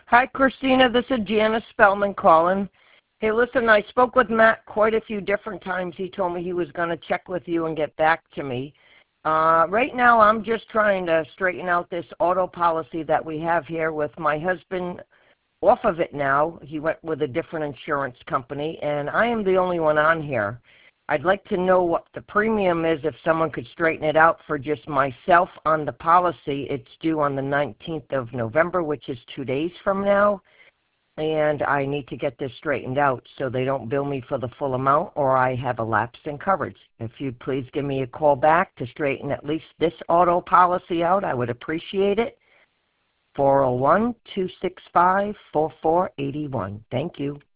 Hi, Christina. This is Janice Spellman calling. Hey, listen, I spoke with Matt quite a few different times. He told me he was going to check with you and get back to me. Right now, I'm just trying to straighten out this auto policy that we have here with my husband off of it now. He went with a different insurance company, and I am the only one on here. I'd like to know what the premium is if someone could straighten it out for just myself on the policy. It's due on the 19th of November, which is 2 days from now, and I need to get this straightened out so they don't bill me for the full amount or I have a lapse in coverage. If you'd please give me a call back to straighten at least this auto policy out, I would appreciate it. 401-265-4481. Thank you.